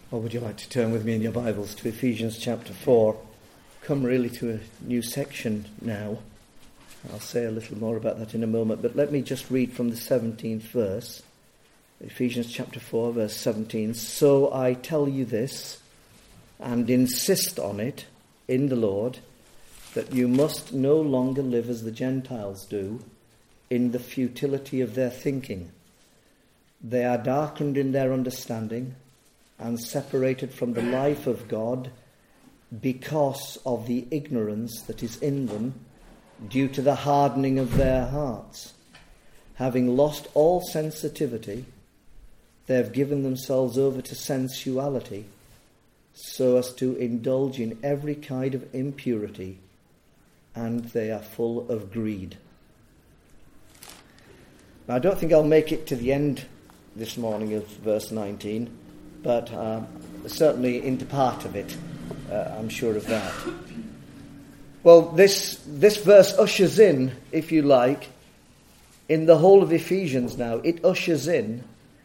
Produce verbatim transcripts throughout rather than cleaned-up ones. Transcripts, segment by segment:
Or would you like to turn with me in your Bibles to Ephesians chapter four? Come really to a new section now. I'll say a little more about that in a moment, but let me just read from the seventeenth verse. Ephesians chapter four, verse seventeen. So I tell you this, and insist on it in the Lord, that you must no longer live as the Gentiles do, in the futility of their thinking. They are darkened in their understanding, and separated from the life of God because of the ignorance that is in them due to the hardening of their hearts. Having lost all sensitivity, they have given themselves over to sensuality so as to indulge in every kind of impurity, and they are full of greed. Now, I don't think I'll make it to the end this morning of verse nineteen, but uh, certainly into part of it, uh, I'm sure of that. Well, this this verse ushers in, if you like, in the whole of Ephesians now, it ushers in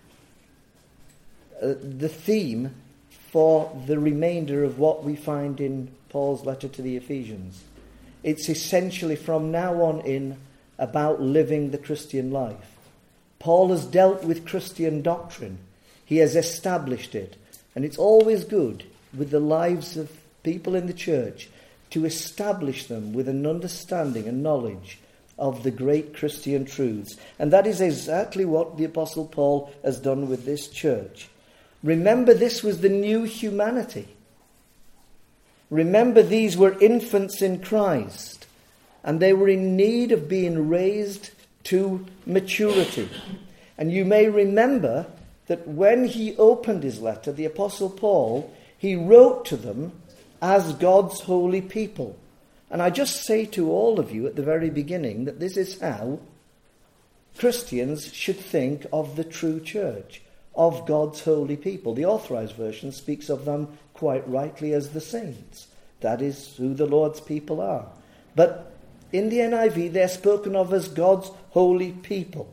uh, the theme for the remainder of what we find in Paul's letter to the Ephesians. It's essentially from now on in about living the Christian life. Paul has dealt with Christian doctrine. He has established it. And it's always good with the lives of people in the church to establish them with an understanding and knowledge of the great Christian truths. And that is exactly what the Apostle Paul has done with this church. Remember, this was the new humanity. Remember, these were infants in Christ, and they were in need of being raised to maturity. And you may remember that when he opened his letter, the Apostle Paul, he wrote to them as God's holy people. And I just say to all of you at the very beginning that this is how Christians should think of the true church, of God's holy people. The Authorized Version speaks of them quite rightly as the saints. That is who the Lord's people are. But in the N I V, they're spoken of as God's holy people.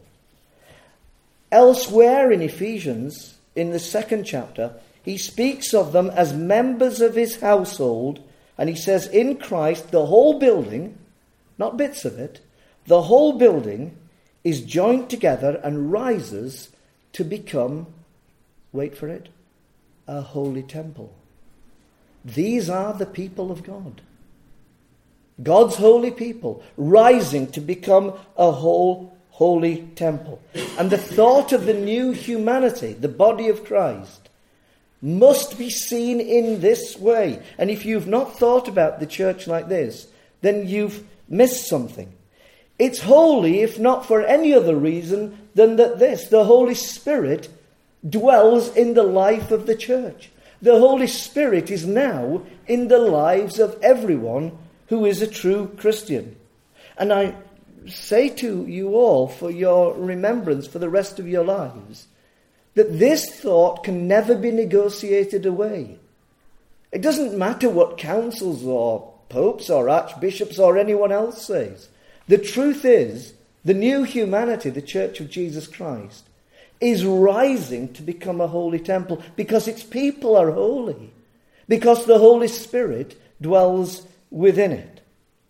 Elsewhere in Ephesians, in the second chapter, he speaks of them as members of his household, and he says, in Christ, the whole building, not bits of it, the whole building is joined together and rises to become, wait for it, a holy temple. These are the people of God. God's holy people, rising to become a whole holy temple. And the thought of the new humanity, the body of Christ, must be seen in this way. And if you've not thought about the church like this, then you've missed something. It's holy, if not for any other reason than that this, the Holy Spirit dwells in the life of the church. The Holy Spirit is now in the lives of everyone who is a true Christian. And I say to you all, for your remembrance for the rest of your lives, that this thought can never be negotiated away. It doesn't matter what councils or popes or archbishops or anyone else says. The truth is, the new humanity, the Church of Jesus Christ, is rising to become a holy temple because its people are holy, because the Holy Spirit dwells within it.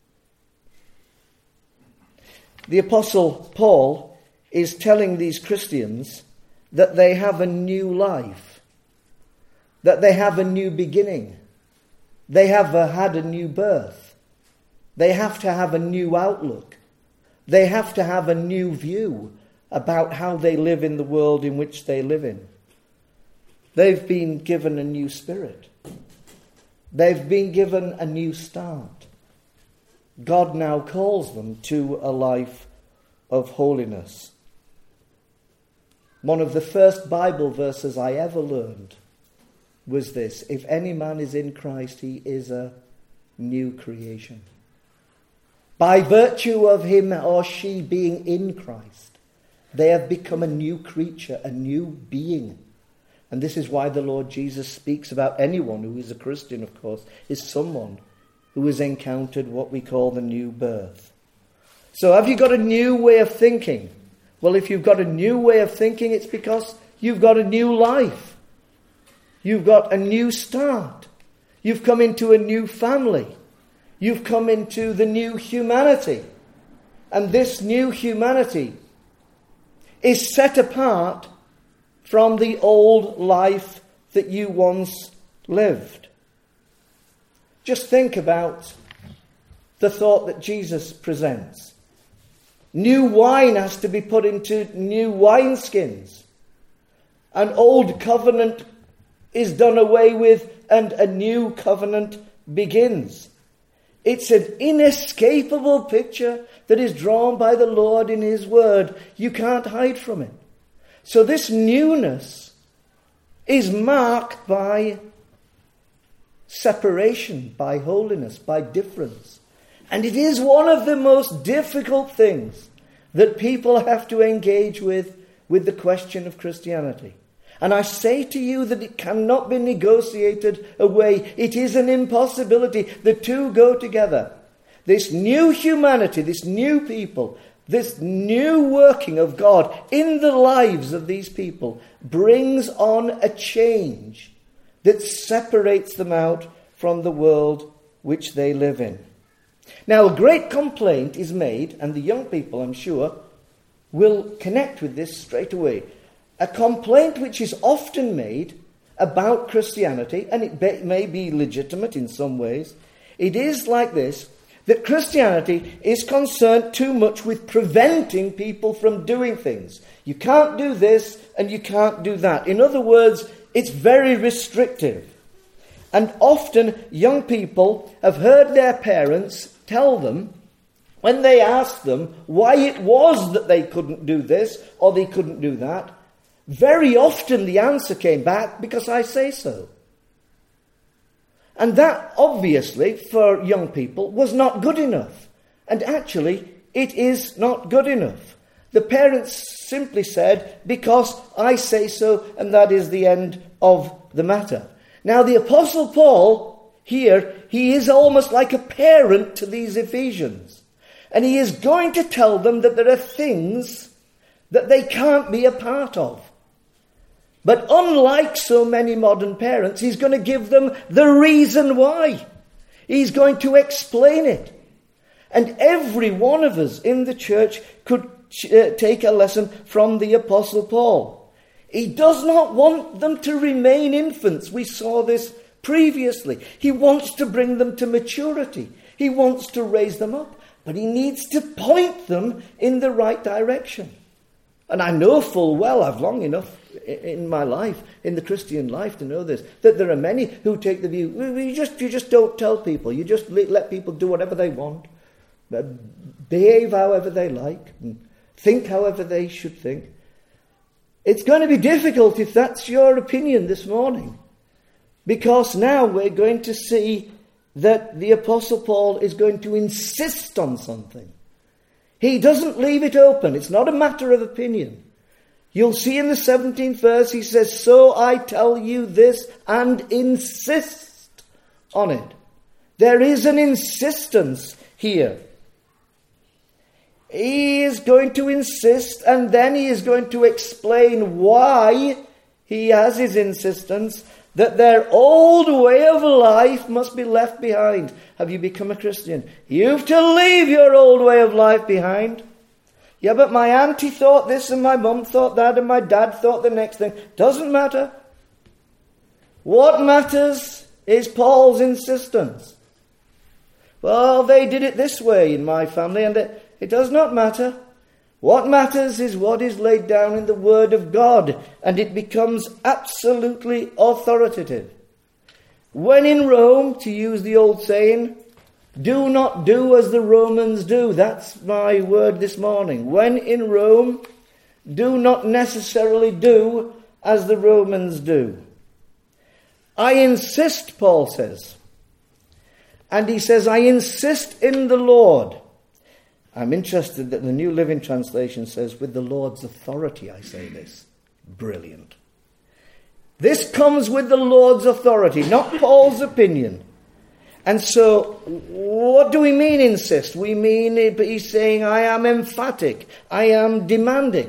The Apostle Paul is telling these Christians that they have a new life, that they have a new beginning, they have a, had a new birth, they have to have a new outlook, they have to have a new view about how they live in the world in which they live in. They've been given a new spirit. They've been given a new start. God now calls them to a life of holiness. One of the first Bible verses I ever learned was this: if any man is in Christ, he is a new creation. By virtue of him or she being in Christ, they have become a new creature, a new being. And this is why the Lord Jesus speaks about anyone who is a Christian, of course, is someone who has encountered what we call the new birth. So have you got a new way of thinking? Well, if you've got a new way of thinking, it's because you've got a new life. You've got a new start. You've come into a new family. You've come into the new humanity. And this new humanity is set apart from the old life that you once lived. Just think about the thought that Jesus presents. New wine has to be put into new wineskins. An old covenant is done away with and a new covenant begins. It's an inescapable picture that is drawn by the Lord in His Word. You can't hide from it. So this newness is marked by separation, by holiness, by difference. And it is one of the most difficult things that people have to engage with, with the question of Christianity. And I say to you that it cannot be negotiated away. It is an impossibility. The two go together. This new humanity, this new people, this new working of God in the lives of these people brings on a change that separates them out from the world which they live in. Now, a great complaint is made, and the young people, I'm sure, will connect with this straight away. A complaint which is often made about Christianity, and it be, may be legitimate in some ways. It is like this, that Christianity is concerned too much with preventing people from doing things. You can't do this and you can't do that. In other words, it's very restrictive. And often young people have heard their parents tell them, when they asked them why it was that they couldn't do this or they couldn't do that, very often the answer came back, because I say so. And that, obviously, for young people, was not good enough. And actually, it is not good enough. The parents simply said, because I say so, and that is the end of the matter. Now, the Apostle Paul, here, he is almost like a parent to these Ephesians. And he is going to tell them that there are things that they can't be a part of. But unlike so many modern parents, he's going to give them the reason why. He's going to explain it. And every one of us in the church could uh, take a lesson from the Apostle Paul. He does not want them to remain infants. We saw this previously. He wants to bring them to maturity. He wants to raise them up. But he needs to point them in the right direction. And I know full well, I've long enough in my life, in the Christian life, to know this, that there are many who take the view, you just, you just don't tell people. You just let people do whatever they want, behave however they like, and think however they should think. It's going to be difficult if that's your opinion this morning, because now we're going to see that the Apostle Paul is going to insist on something. He doesn't leave it open. It's not a matter of opinion. You'll see in the seventeenth verse, he says, so I tell you this and insist on it. There is an insistence here. He is going to insist, and then he is going to explain why he has his insistence, that their old way of life must be left behind. Have you become a Christian? You've to leave your old way of life behind. Yeah, but my auntie thought this, and my mum thought that, and my dad thought the next thing. Doesn't matter. What matters is Paul's insistence. Well, they did it this way in my family, and it, it does not matter. What matters is what is laid down in the Word of God, and it becomes absolutely authoritative. When in Rome, to use the old saying, do not do as the Romans do. That's my word this morning. When in Rome, do not necessarily do as the Romans do. I insist, Paul says. And he says, I insist in the Lord. I'm interested that the New Living Translation says, with the Lord's authority I say this. Brilliant. This comes with the Lord's authority, not Paul's opinion. And so, what do we mean insist? We mean he's saying, I am emphatic, I am demanding. And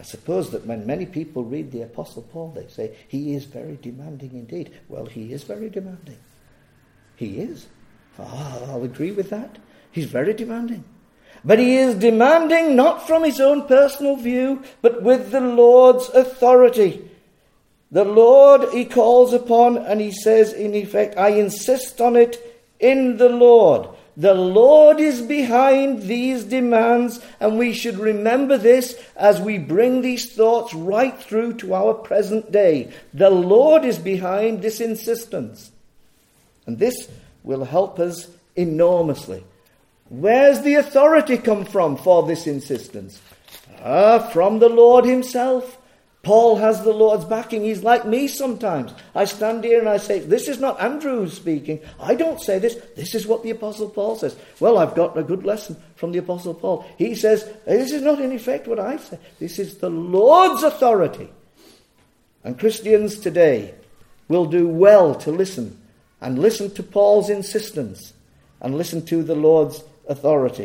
I suppose that when many people read the Apostle Paul, they say, he is very demanding indeed. Well, he is very demanding. He is. Oh, I'll agree with that. He's very demanding. But he is demanding not from his own personal view, but with the Lord's authority. The Lord he calls upon, and he says, in effect, I insist on it in the Lord. The Lord is behind these demands, and we should remember this as we bring these thoughts right through to our present day. The Lord is behind this insistence. And this will help us enormously. Where's the authority come from for this insistence? Ah, from the Lord himself. Paul has the Lord's backing. He's like me sometimes. I stand here and I say, this is not Andrew who's speaking. I don't say this. This is what the Apostle Paul says. Well, I've got a good lesson from the Apostle Paul. He says, this is not in effect what I say. This is the Lord's authority. And Christians today will do well to listen and listen to Paul's insistence and listen to the Lord's authority.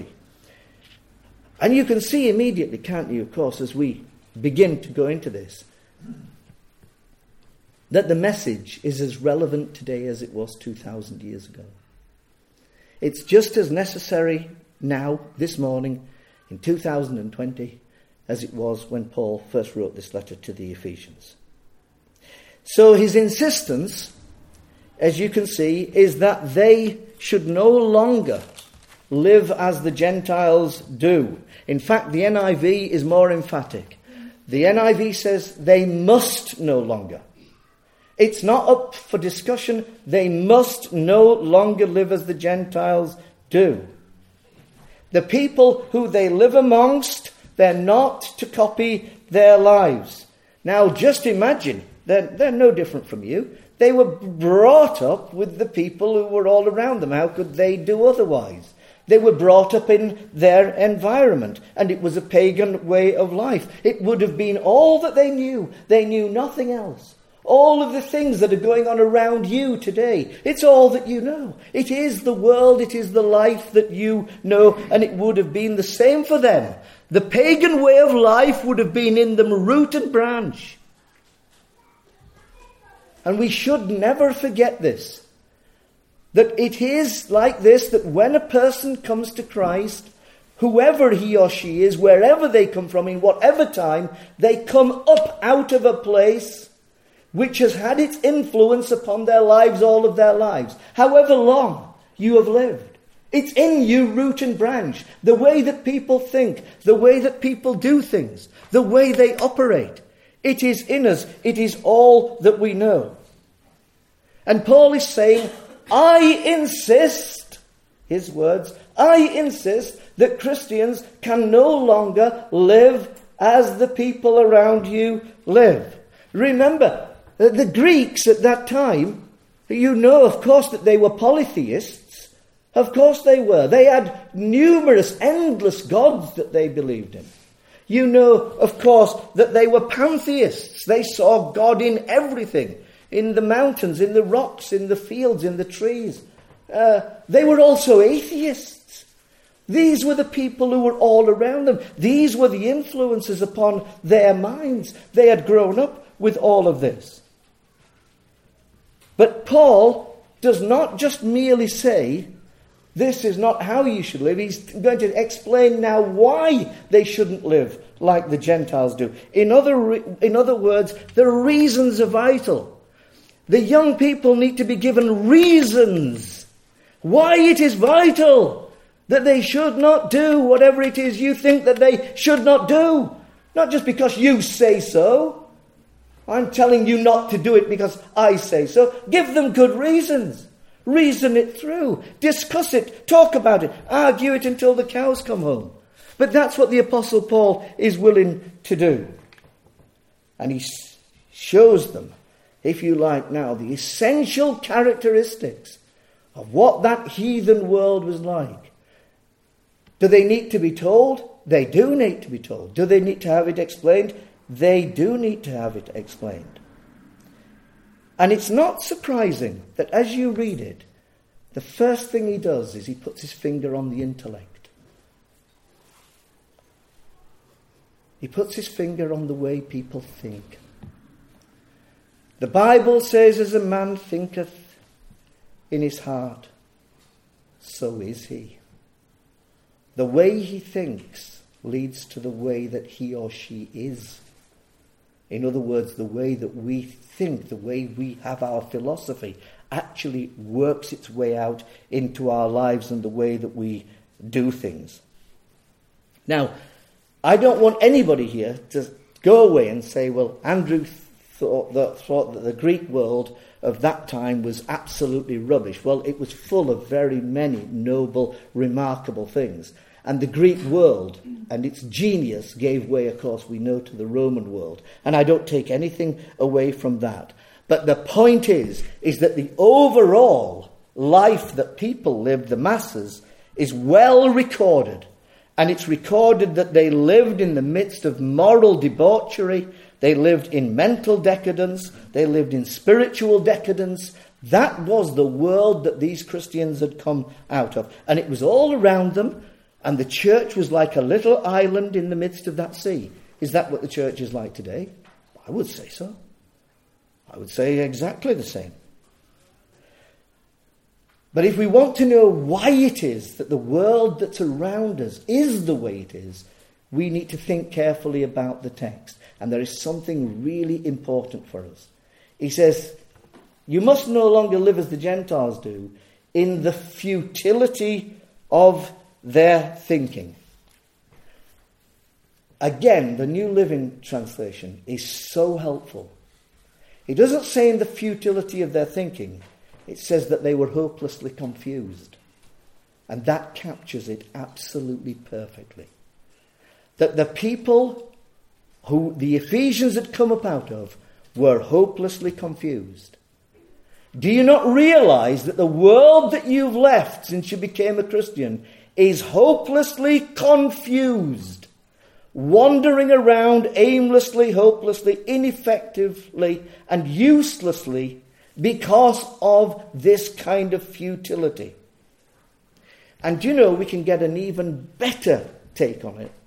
And you can see immediately, can't you, of course, as we begin to go into this, that the message is as relevant today as it was two thousand years ago. It's just as necessary now, this morning, in two thousand twenty, as it was when Paul first wrote this letter to the Ephesians. So his insistence, as you can see, is that they should no longer live as the Gentiles do. In fact, the N I V is more emphatic. The N I V says they must no longer. It's not up for discussion. They must no longer live as the Gentiles do. The people who they live amongst, they're not to copy their lives. Now, just imagine, they're, they're no different from you. They were brought up with the people who were all around them. How could they do otherwise? They were brought up in their environment, and it was a pagan way of life. It would have been all that they knew. They knew nothing else. All of the things that are going on around you today, it's all that you know. It is the world, it is the life that you know, and it would have been the same for them. The pagan way of life would have been in them root and branch. And we should never forget this. That it is like this, that when a person comes to Christ, whoever he or she is, wherever they come from, in whatever time, they come up out of a place which has had its influence upon their lives all of their lives. However long you have lived. It's in you, root and branch. The way that people think, the way that people do things, the way they operate. It is in us. It is all that we know. And Paul is saying, I insist, his words, I insist that Christians can no longer live as the people around you live. Remember, the Greeks at that time, you know, of course, that they were polytheists. Of course they were. They had numerous, endless gods that they believed in. You know, of course, that they were pantheists. They saw God in everything. In the mountains, in the rocks, in the fields, in the trees. Uh, they were also atheists. These were the people who were all around them. These were the influences upon their minds. They had grown up with all of this. But Paul does not just merely say, this is not how you should live. He's going to explain now why they shouldn't live like the Gentiles do. In other, in other words, the reasons are vital. The young people need to be given reasons why it is vital that they should not do whatever it is you think that they should not do. Not just because you say so. I'm telling you not to do it because I say so. Give them good reasons. Reason it through. Discuss it. Talk about it. Argue it until the cows come home. But that's what the Apostle Paul is willing to do. And he shows them, if you like now, the essential characteristics of what that heathen world was like. Do they need to be told? They do need to be told. Do they need to have it explained? They do need to have it explained. And it's not surprising that as you read it, the first thing he does is he puts his finger on the intellect. he puts his finger on the way people think. The Bible says, as a man thinketh in his heart, so is he. The way he thinks leads to the way that he or she is. In other words, the way that we think, the way we have our philosophy, actually works its way out into our lives and the way that we do things. Now, I don't want anybody here to go away and say, well, Andrew thought that, thought that the Greek world of that time was absolutely rubbish. Well, it was full of very many noble, remarkable things. And the Greek world and its genius gave way, of course, we know, to the Roman world. And I don't take anything away from that. But the point is, is that the overall life that people lived, the masses, is well recorded. And it's recorded that they lived in the midst of moral debauchery. They lived in mental decadence. They lived in spiritual decadence. That was the world that these Christians had come out of. And it was all around them. And the church was like a little island in the midst of that sea. Is that what the church is like today? I would say so. I would say exactly the same. But if we want to know why it is that the world that's around us is the way it is, we need to think carefully about the text. And there is something really important for us. He says, you must no longer live as the Gentiles do, in the futility of their thinking. Again, the New Living Translation is so helpful. It doesn't say in the futility of their thinking. It says that they were hopelessly confused. And that captures it absolutely perfectly. That the people who the Ephesians had come up out of were hopelessly confused. Do you not realize that the world that you've left since you became a Christian is hopelessly confused, wandering around aimlessly, hopelessly, ineffectively, and uselessly because of this kind of futility? And you know, we can get an even better take on it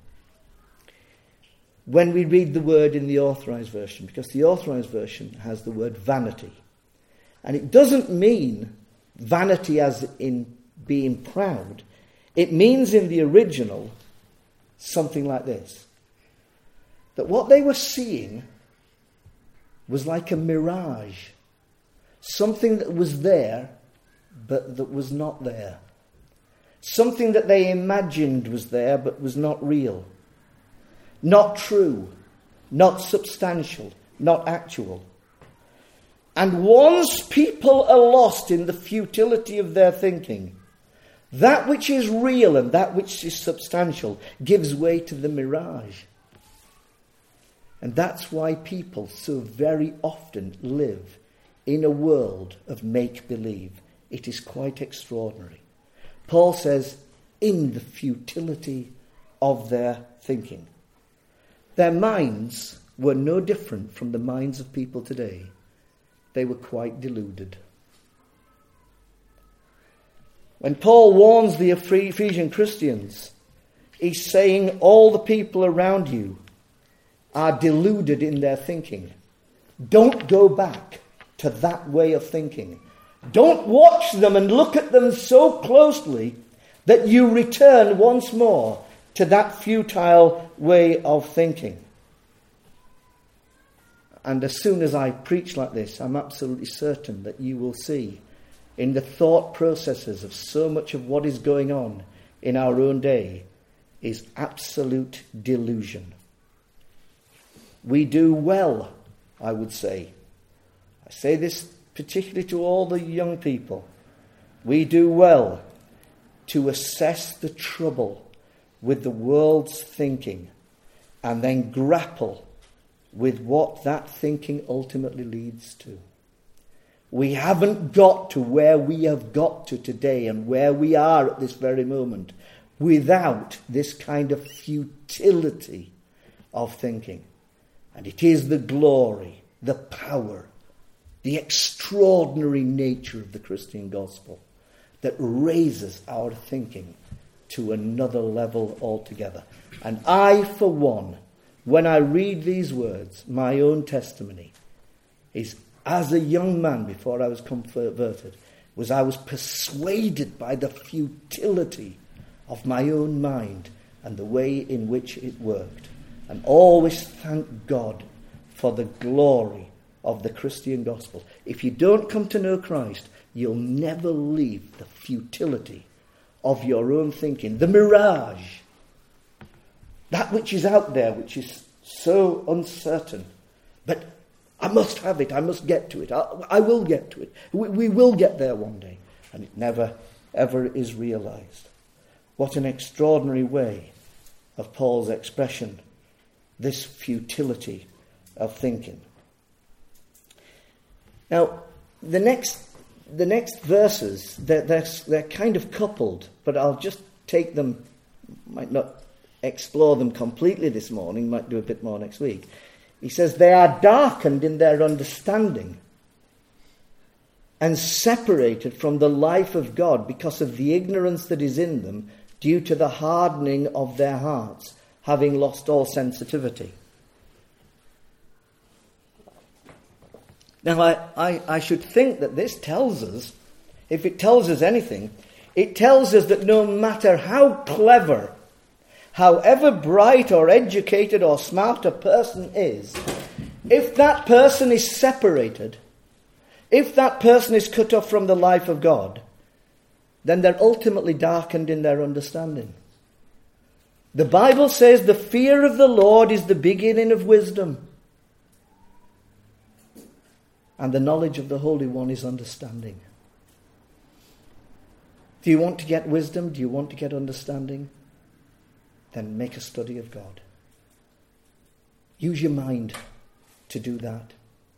when we read the word in the Authorized Version, because the Authorized Version has the word vanity. And it doesn't mean vanity as in being proud. It means in the original something like this. That what they were seeing was like a mirage. Something that was there, but that was not there. Something that they imagined was there, but was not real. Not true. Not substantial. Not actual. And once people are lost in the futility of their thinking, that which is real and that which is substantial gives way to the mirage. And that's why people so very often live in a world of make-believe. It is quite extraordinary. Paul says, in the futility of their thinking. Their minds were no different from the minds of people today. They were quite deluded. When Paul warns the Ephesian Christians, he's saying all the people around you are deluded in their thinking. Don't go back to that way of thinking. Don't watch them and look at them so closely that you return once more to that futile way of thinking. And as soon as I preach like this, I'm absolutely certain that you will see in the thought processes of so much of what is going on in our own day is absolute delusion. We do well, I would say. I say this particularly to all the young people. We do well to assess the trouble with the world's thinking and then grapple with what that thinking ultimately leads to. We haven't got to where we have got to today and where we are at this very moment without this kind of futility of thinking. And it is the glory, the power, the extraordinary nature of the Christian gospel that raises our thinking to another level altogether. And I, for one, when I read these words, my own testimony is, as a young man before I was converted, was I was persuaded by the futility of my own mind and the way in which it worked. And always thank God for the glory of the Christian gospel. If you don't come to know Christ, you'll never leave the futility of your own thinking, the mirage, that which is out there, which is so uncertain. But I must have it, I must get to it, I, I will get to it. We, we will get there one day. And it never, ever is realized. What an extraordinary way of Paul's expression, this futility of thinking. Now, the next the next verses, they're, they're, they're kind of coupled, but I'll just take them, might not explore them completely this morning, might do a bit more next week. He says, they are darkened in their understanding and separated from the life of God because of the ignorance that is in them due to the hardening of their hearts, having lost all sensitivity. Now, I, I, I should think that this tells us, if it tells us anything, it tells us that no matter how clever, however bright or educated or smart a person is, if that person is separated, if that person is cut off from the life of God, then they're ultimately darkened in their understanding. The Bible says the fear of the Lord is the beginning of wisdom. And the knowledge of the Holy One is understanding. Do you want to get wisdom? Do you want to get understanding? Then make a study of God. Use your mind to do that.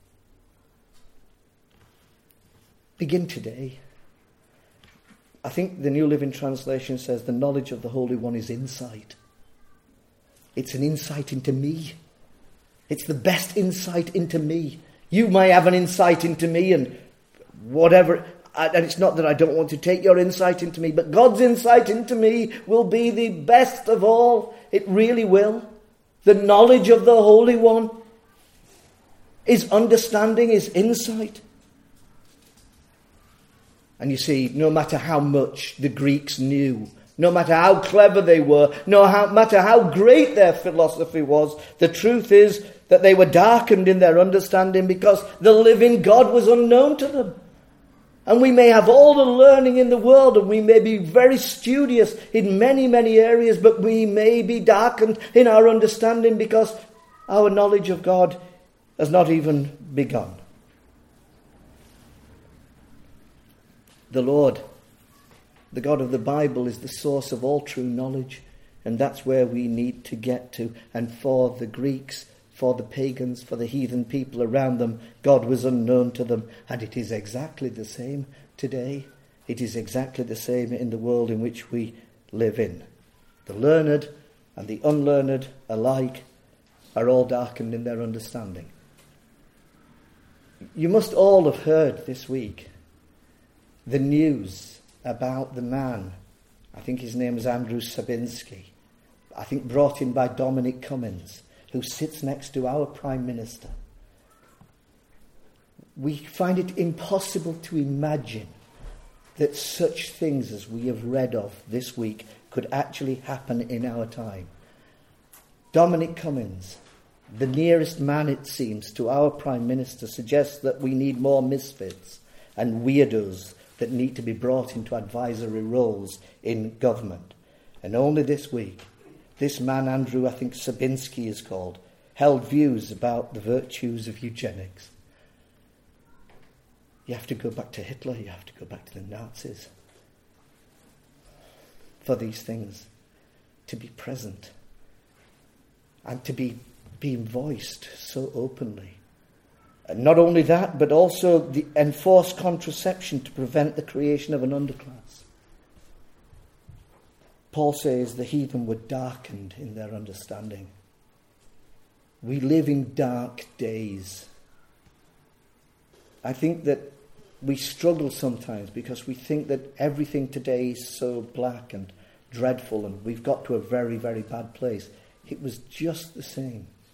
Begin today. I think the New Living Translation says the knowledge of the Holy One is insight. It's an insight into me. It's the best insight into me. You may have an insight into me and whatever, and it's not that I don't want to take your insight into me, but God's insight into me will be the best of all. It really will. The knowledge of the Holy One is understanding, is insight. And you see, no matter how much the Greeks knew, no matter how clever they were, no how, matter how great their philosophy was, the truth is that they were darkened in their understanding because the living God was unknown to them. And we may have all the learning in the world and we may be very studious in many, many areas, but we may be darkened in our understanding because our knowledge of God has not even begun. The Lord, the God of the Bible, is the source of all true knowledge, and that's where we need to get to. And for the Greeks, for the pagans, for the heathen people around them, God was unknown to them, and it is exactly the same today. It is exactly the same in the world in which we live in. The learned and the unlearned alike are all darkened in their understanding. You must all have heard this week the news about the man, I think his name is Andrew Sabinski, I think brought in by Dominic Cummings, who sits next to our Prime Minister. We find it impossible to imagine that such things as we have read of this week could actually happen in our time. Dominic Cummings, the nearest man, it seems, to our Prime Minister, suggests that we need more misfits and weirdos that need to be brought into advisory roles in government. And only this week, this man, Andrew, I think Sabinski is called, held views about the virtues of eugenics. You have to go back to Hitler, you have to go back to the Nazis for these things to be present and to be being voiced so openly. And not only that, but also the enforced contraception to prevent the creation of an underclass. Paul says the heathen were darkened in their understanding. We live in dark days. I think that we struggle sometimes because we think that everything today is so black and dreadful and we've got to a very, very bad place. It was just the same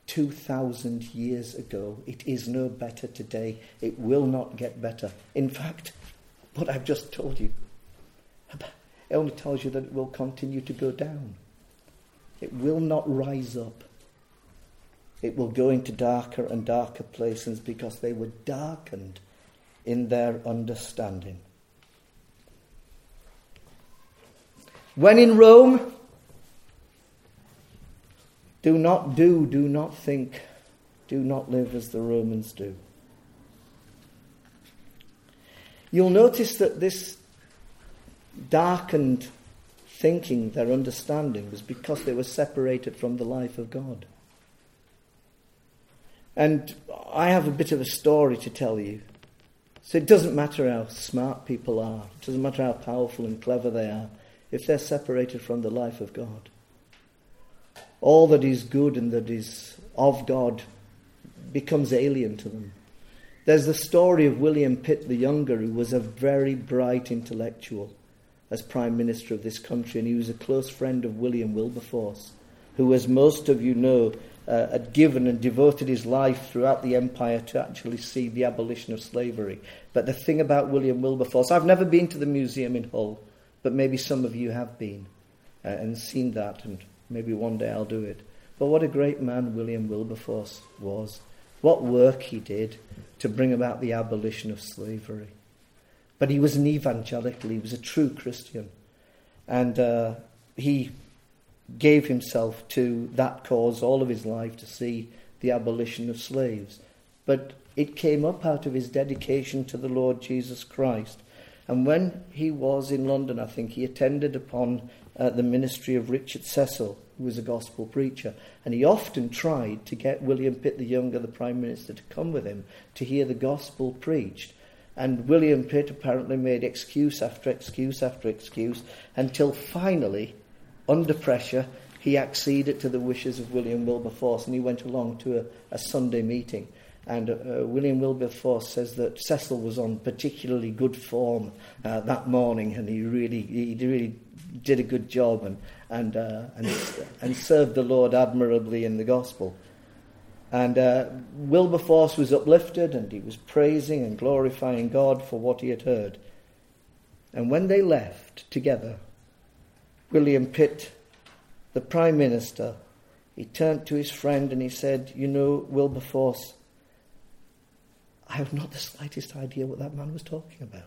two thousand years ago. It is no better today. It will not get better. In fact, what I've just told you, it only tells you that it will continue to go down. It will not rise up. It will go into darker and darker places because they were darkened in their understanding. When in Rome, do not do, do not think, do not live as the Romans do. You'll notice that this darkened thinking, their understanding, was because they were separated from the life of God. And I have a bit of a story to tell you. So it doesn't matter how smart people are, it doesn't matter how powerful and clever they are, if they're separated from the life of God. All that is good and that is of God becomes alien to them. There's the story of William Pitt the Younger, who was a very bright intellectual as Prime Minister of this country, and he was a close friend of William Wilberforce, who, as most of you know, uh, had given and devoted his life throughout the empire to actually see the abolition of slavery. But the thing about William Wilberforce, I've never been to the museum in Hull, but maybe some of you have been uh, and seen that, and maybe one day I'll do it. But what a great man William Wilberforce was. What work he did to bring about the abolition of slavery. But he was an evangelical, he was a true Christian. And uh, he gave himself to that cause all of his life, to see the abolition of slaves. But it came up out of his dedication to the Lord Jesus Christ. And when he was in London, I think, he attended upon uh, the ministry of Richard Cecil, who was a gospel preacher. And he often tried to get William Pitt the Younger, the Prime Minister, to come with him to hear the gospel preached. And William Pitt apparently made excuse after excuse after excuse until finally, under pressure, he acceded to the wishes of William Wilberforce, and he went along to a, a Sunday meeting. And uh, William Wilberforce says that Cecil was on particularly good form uh, that morning, and he really he really did a good job and and uh, and, and served the Lord admirably in the gospel. And uh, Wilberforce was uplifted, and he was praising and glorifying God for what he had heard. And when they left together, William Pitt, the Prime Minister, he turned to his friend and he said, "You know, Wilberforce, I have not the slightest idea what that man was talking about."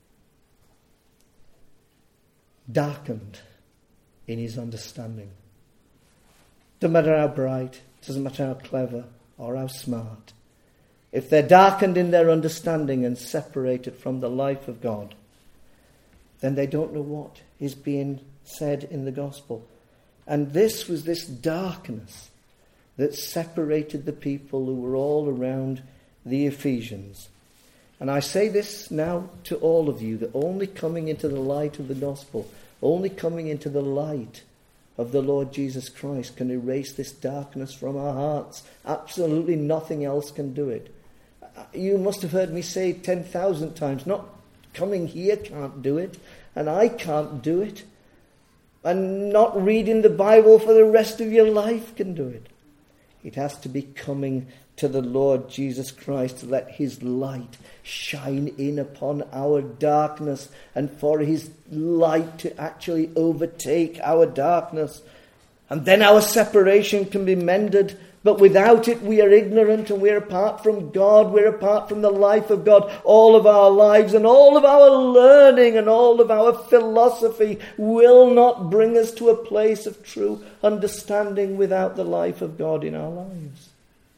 Darkened in his understanding. Doesn't matter how bright, doesn't matter how clever or how smart. If they're darkened in their understanding and separated from the life of God, then they don't know what is being said in the gospel. And this was this darkness that separated the people who were all around the Ephesians. And I say this now to all of you, that only coming into the light of the gospel, only coming into the light of the Lord Jesus Christ can erase this darkness from our hearts. Absolutely nothing else can do it. You must have heard me say ten thousand times, not coming here can't do it, and I can't do it, and not reading the Bible for the rest of your life can do it. It has to be coming to the Lord Jesus Christ to let his light shine in upon our darkness, and for his light to actually overtake our darkness. And then our separation can be mended. But without it, we are ignorant, and we're apart from God. We're apart from the life of God. All of our lives and all of our learning and all of our philosophy will not bring us to a place of true understanding without the life of God in our lives.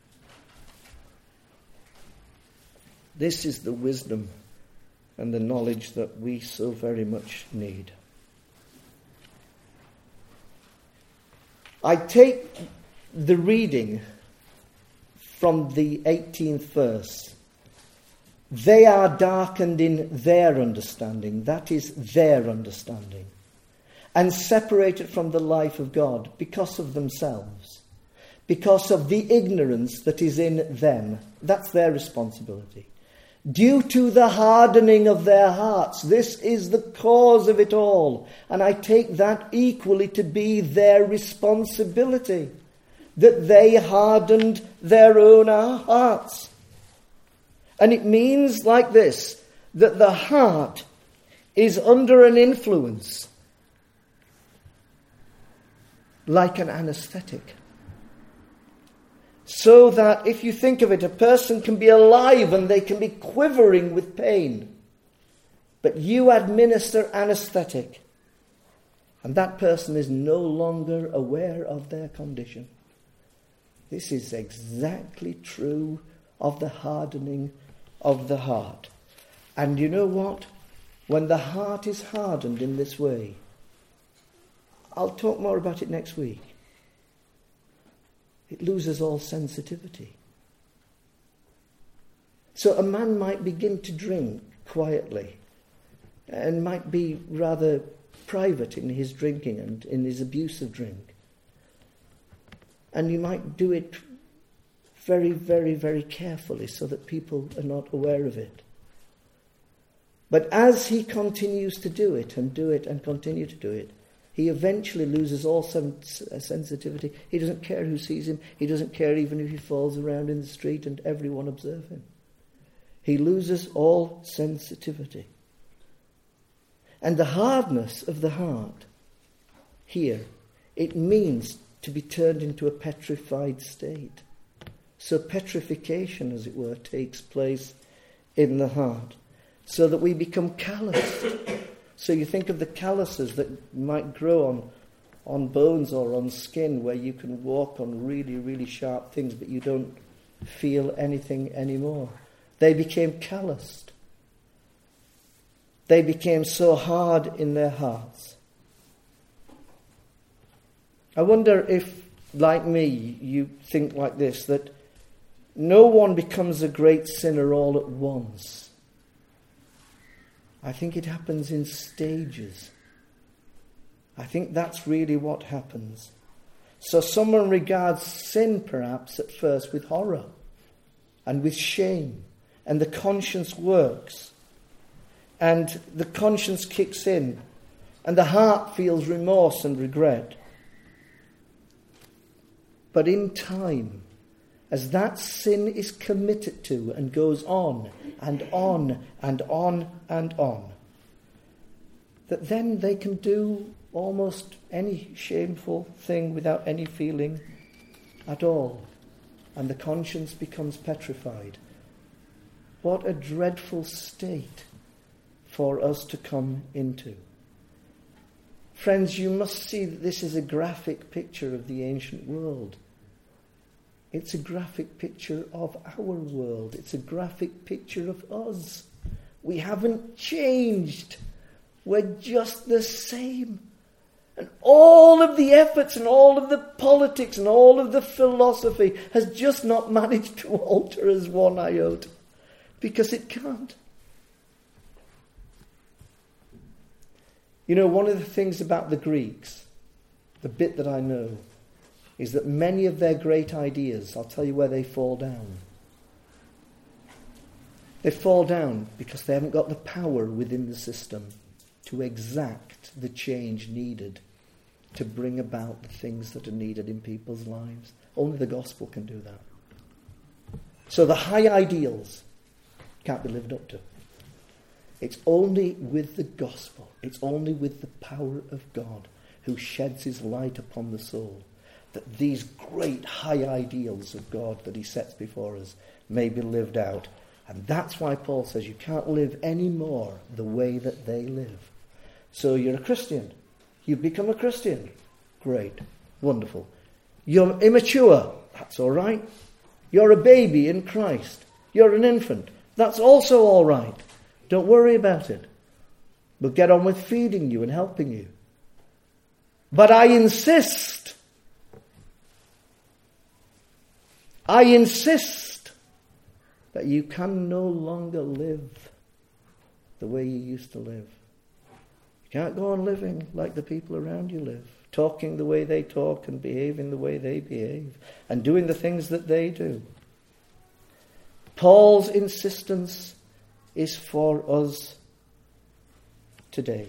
This is the wisdom and the knowledge that we so very much need. I take the reading from the eighteenth verse. They are darkened in their understanding, that is their understanding, and separated from the life of God because of themselves, because of the ignorance that is in them. That's their responsibility. Due to the hardening of their hearts. This is the cause of it all. And I take that equally to be their responsibility. that they hardened their own hearts. And it means like this, that the heart is under an influence like an anesthetic. So that if you think of it, a person can be alive and they can be quivering with pain. But you administer anesthetic, and that person is no longer aware of their condition. This is exactly true of the hardening of the heart. And you know what? When the heart is hardened in this way, I'll talk more about it next week. It loses all sensitivity. So a man might begin to drink quietly and might be rather private in his drinking and in his abuse of drink. And you might do it very, very, very carefully so that people are not aware of it. But as he continues to do it and do it and continue to do it, he eventually loses all sens- sensitivity. He doesn't care who sees him. He doesn't care even if he falls around in the street and everyone observe him. He loses all sensitivity. And the hardness of the heart here, it means to be turned into a petrified state. So petrification, as it were, takes place in the heart, so that we become calloused. So you think of the calluses that might grow on, on bones or on skin, where you can walk on really, really sharp things, but you don't feel anything anymore. They became calloused. They became so hard in their hearts. I wonder if, like me, you think like this, that no one becomes a great sinner all at once. I think it happens in stages. I think that's really what happens. So someone regards sin, perhaps, at first with horror and with shame, and the conscience works, and the conscience kicks in, and the heart feels remorse and regret. But in time, as that sin is committed to and goes on and on and on and on, that then they can do almost any shameful thing without any feeling at all, and the conscience becomes petrified. What a dreadful state for us to come into. Friends, you must see that this is a graphic picture of the ancient world. It's a graphic picture of our world. It's a graphic picture of us. We haven't changed. We're just the same. And all of the efforts and all of the politics and all of the philosophy has just not managed to alter us one iota. Because it can't. You know, one of the things about the Greeks, the bit that I know, is that many of their great ideas, I'll tell you where they fall down. They fall down because they haven't got the power within the system to exact the change needed to bring about the things that are needed in people's lives. Only the gospel can do that. So the high ideals can't be lived up to. It's only with the gospel, it's only with the power of God, who sheds his light upon the soul, that these great high ideals of God that he sets before us may be lived out. And that's why Paul says you can't live any more the way that they live. So you're a Christian. You've become a Christian. Great. Wonderful. You're immature. That's all right. You're a baby in Christ. You're an infant. That's also all right. Don't worry about it. We'll get on with feeding you and helping you. But I insist I insist that you can no longer live the way you used to live. You can't go on living like the people around you live, talking the way they talk and behaving the way they behave and doing the things that they do. Paul's insistence is for us today.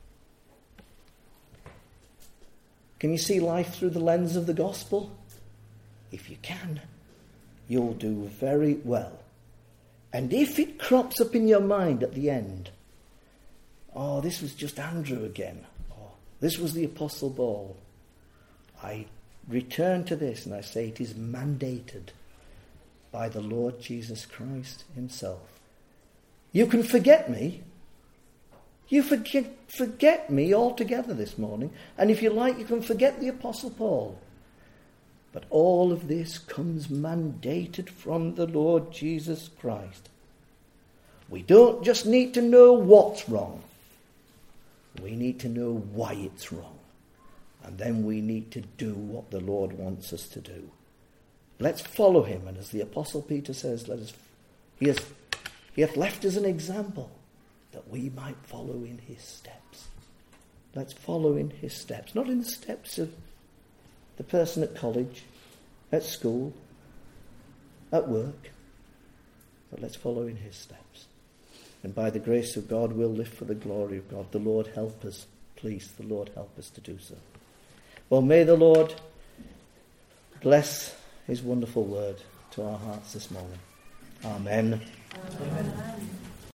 Can you see life through the lens of the gospel? if you can, you'll do very well. And if it crops up in your mind at the end, oh, this was just Andrew again, or this was the Apostle Paul, I return to this and I say it is mandated by the Lord Jesus Christ himself. You can forget me. You forget, forget me altogether this morning. And if you like, you can forget the Apostle Paul. But all of this comes mandated from the Lord Jesus Christ. We don't just need to know what's wrong. We need to know why it's wrong. And then we need to do what the Lord wants us to do. Let's follow him. And as the Apostle Peter says, let us, he, has, he hath left us an example that we might follow in his steps. Let's follow in his steps. Not in the steps of the person at college, at school, at work. But let's follow in his steps. And by the grace of God, we'll live for the glory of God. The Lord help us. Please, the Lord help us to do so. Well, may the Lord bless his wonderful word to our hearts this morning. Amen. Amen.